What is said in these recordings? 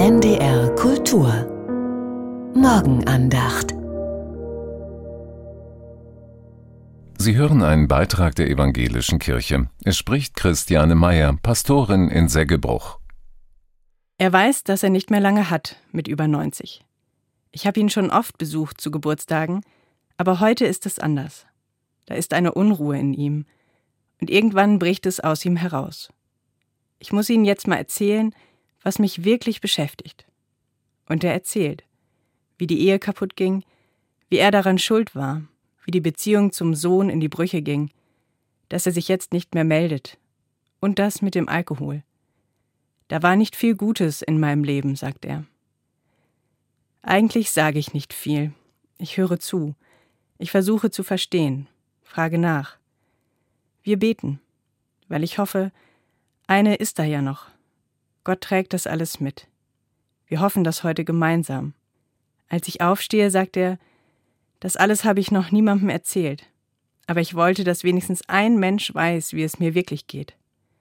NDR Kultur Morgenandacht. Sie hören einen Beitrag der Evangelischen Kirche. Es spricht Christiane Meyer, Pastorin in Seggebruch. Er weiß, dass er nicht mehr lange hat, mit über 90. Ich habe ihn schon oft besucht zu Geburtstagen, aber heute ist es anders. Da ist eine Unruhe in ihm und irgendwann bricht es aus ihm heraus. Ich muss Ihnen jetzt mal erzählen, was mich wirklich beschäftigt. Und er erzählt, wie die Ehe kaputt ging, wie er daran schuld war, wie die Beziehung zum Sohn in die Brüche ging, dass er sich jetzt nicht mehr meldet und das mit dem Alkohol. Da war nicht viel Gutes in meinem Leben, sagt er. Eigentlich sage ich nicht viel. Ich höre zu. Ich versuche zu verstehen, frage nach. Wir beten, weil ich hoffe, eine ist da ja noch. Gott trägt das alles mit. Wir hoffen das heute gemeinsam. Als ich aufstehe, sagt er, das alles habe ich noch niemandem erzählt. Aber ich wollte, dass wenigstens ein Mensch weiß, wie es mir wirklich geht.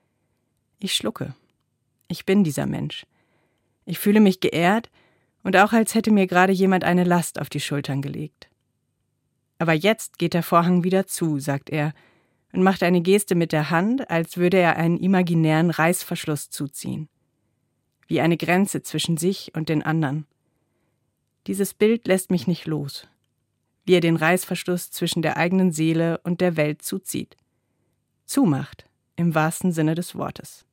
Ich schlucke. Ich bin dieser Mensch. Ich fühle mich geehrt und auch als hätte mir gerade jemand eine Last auf die Schultern gelegt. Aber jetzt geht der Vorhang wieder zu, sagt er und macht eine Geste mit der Hand, als würde er einen imaginären Reißverschluss zuziehen. Wie eine Grenze zwischen sich und den anderen. Dieses Bild lässt mich nicht los. Wie er den Reißverschluss zwischen der eigenen Seele und der Welt zuzieht. Zumacht, im wahrsten Sinne des Wortes.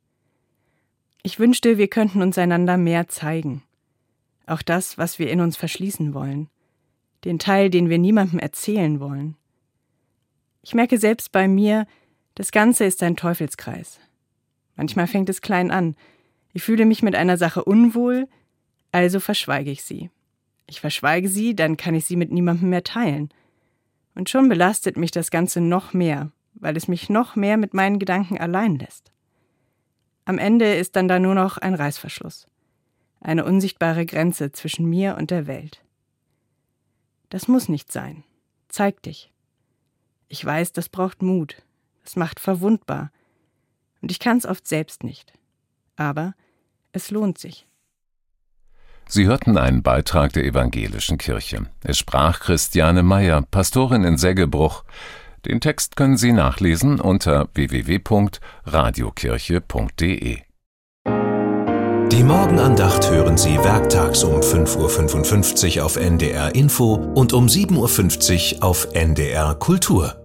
Ich wünschte, wir könnten uns einander mehr zeigen. Auch das, was wir in uns verschließen wollen. Den Teil, den wir niemandem erzählen wollen. Ich merke selbst bei mir, das Ganze ist ein Teufelskreis. Manchmal fängt es klein an. Ich fühle mich mit einer Sache unwohl, also verschweige ich sie. Ich verschweige sie, dann kann ich sie mit niemandem mehr teilen. Und schon belastet mich das Ganze noch mehr, weil es mich noch mehr mit meinen Gedanken allein lässt. Am Ende ist dann da nur noch ein Reißverschluss. Eine unsichtbare Grenze zwischen mir und der Welt. Das muss nicht sein. Zeig dich. Ich weiß, das braucht Mut. Das macht verwundbar. Und ich kann es oft selbst nicht. Aber es lohnt sich. Sie hörten einen Beitrag der Evangelischen Kirche. Es sprach Christiane Meyer, Pastorin in Seggebruch. Den Text können Sie nachlesen unter www.radiokirche.de. Die Morgenandacht hören Sie werktags um 5:55 Uhr auf NDR Info und um 7:50 Uhr auf NDR Kultur.